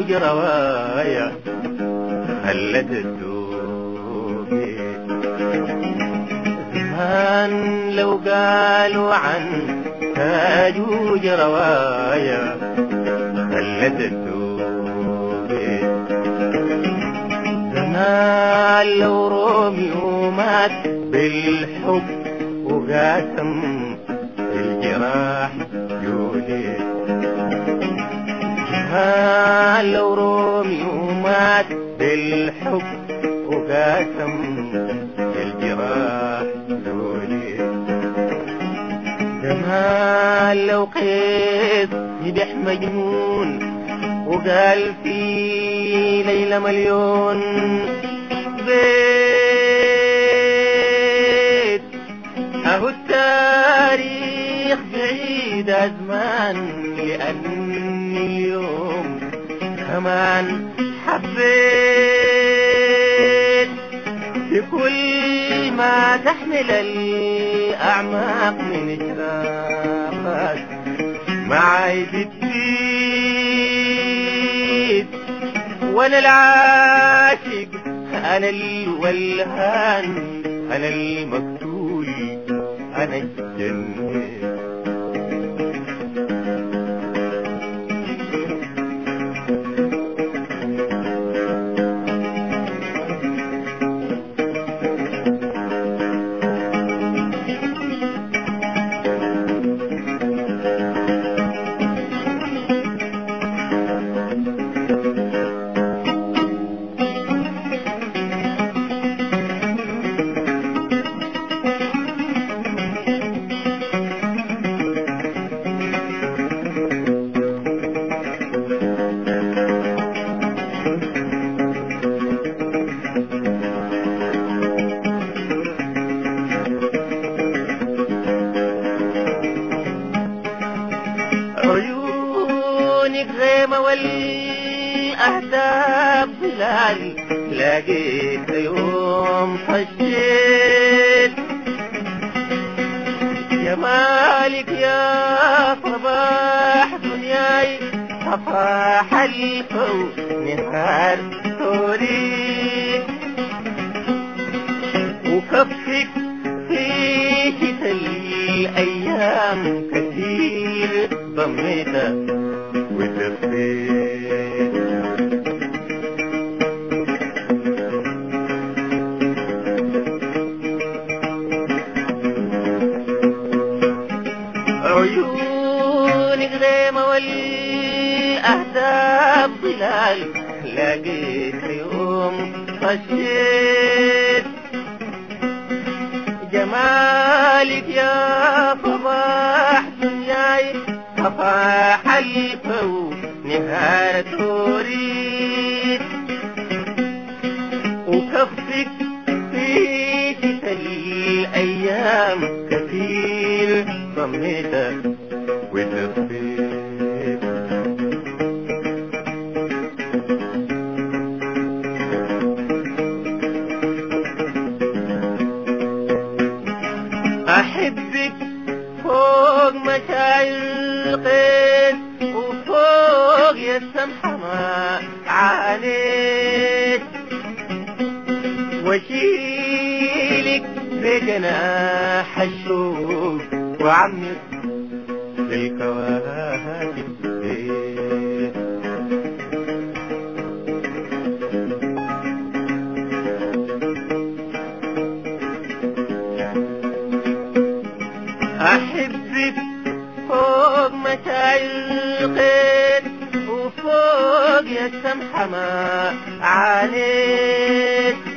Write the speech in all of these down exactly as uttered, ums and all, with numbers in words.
تاجوج روايا خلت الدوب زمان لو قالوا عن تاجوج روايا خلت الدوب زمان لو روميو مات بالحب وقاسم الجراح جولي زمان لو روميو مات بالحب وقاسم الجراح جولي زمان لو قيس يبيح مجنون وقال في ليلة مليون بيت اهو التاريخ بعيد ازمان لاني اليوم كمان حبيت بكل ما تحمل الاعماق من اشراقات معايد الدين وانا العاشق انا الولهان انا المقتول انا الجنة عيونك غيمة والأهداب ظلال لقيت يوم خشيت جمالك يا صباح دنياي صفاح الفو نهار توريك وكفك في شتى الأيام كثير ضميتها وتفيت عيونك غيمة والأهداب ظلال لقيت يوم خشيت جمالك يا صباح دنياي صفاح الفو نهار توريد وكفك في شتى الأيام كثير ضميتها وتفيت أحبك فوق مشاعر قيس وفوق يا السمحة ما عانيت واشيلك بجناح الشوق وعمك للكواكب أحبك فوق مشاعر قيد وفوق يا السمحة ما عانيت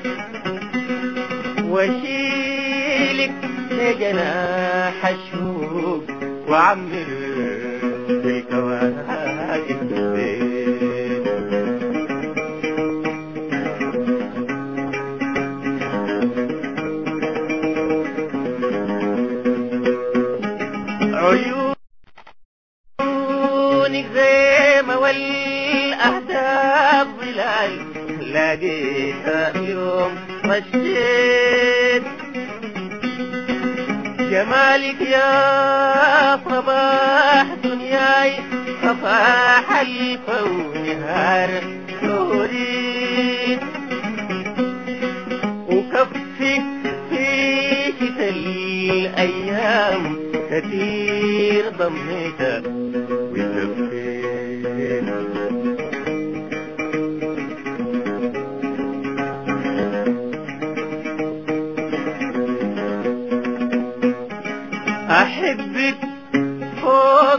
واشيلك بجناح الشوق وعمر بالكواكب البيت عيونك غيمة والأهداب ظلال لقيتها يوم مشيت جمالك يا صباح دنياي صفاح الكون النار تريد وكفك في شتاء الأيام كتير ضميتك وتلفيت أحبك فوق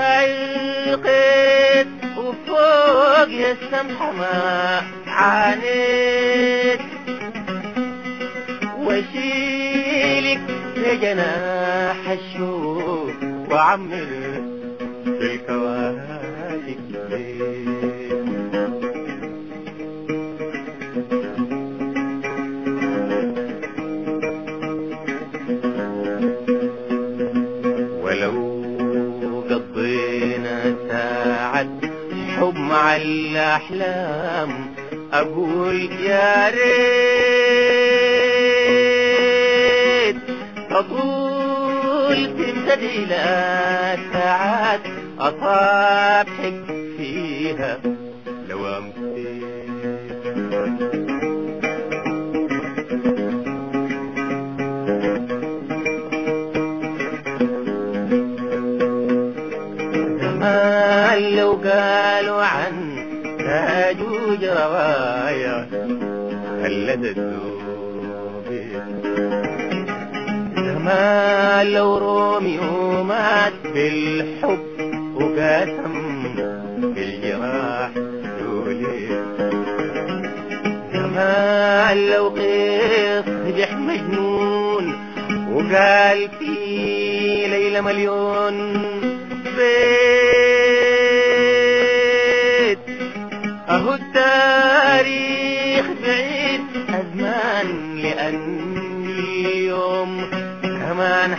مشايقك وفوق يا السمحة ما عانيت واشيلك لجناح الشوق وعمر في الكواكب ولو قضينا ساعة حب مع الأحلام أقول يا ريت أطول تمتد إلى ساعات أصابحك فيها لو أمسيت زمان لو قالوا عن تاجوج روايا خلد الذوب زمان لو روميو مات بالحب وقاسم بالجراح دولي زمان لو قيس نجح مجنون وقال في ليلة مليون بيت اهو التاريخ بعيد ازمان لاني اليوم كمان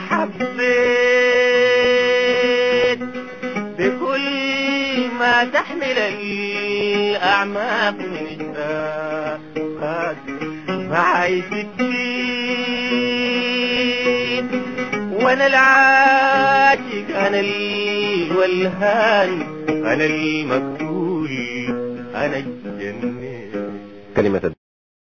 حبيت بكل ما تحمل الاعماق من اشتاقات معي ستين وانا العاشق انا الولهان انا المقتول انا الجنين. كلمة